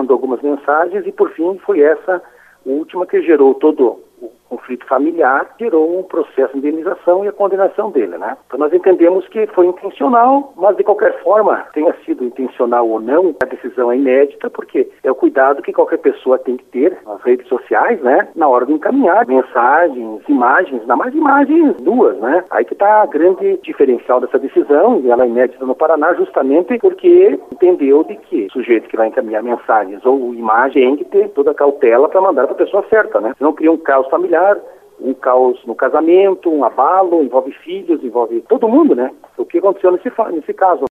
mandou algumas mensagens e, por fim, foi essa última que gerou todo o conflito familiar, gerou um processo de indenização e a condenação dele, né? Então nós entendemos que foi intencional, mas de qualquer forma, tenha sido intencional ou não, a decisão é inédita, porque é o cuidado que qualquer pessoa tem que ter nas redes sociais, né? Na hora de encaminhar mensagens, imagens, ainda mais imagens nuas, né? Aí que está a grande diferencial dessa decisão, e ela é inédita no Paraná, justamente porque entendeu de que o sujeito que vai encaminhar mensagens ou imagem tem que ter toda a cautela para mandar para a pessoa certa, né? Senão cria um caos familiar, um caos no casamento, um abalo, envolve filhos, envolve todo mundo, né? O que aconteceu nesse caso.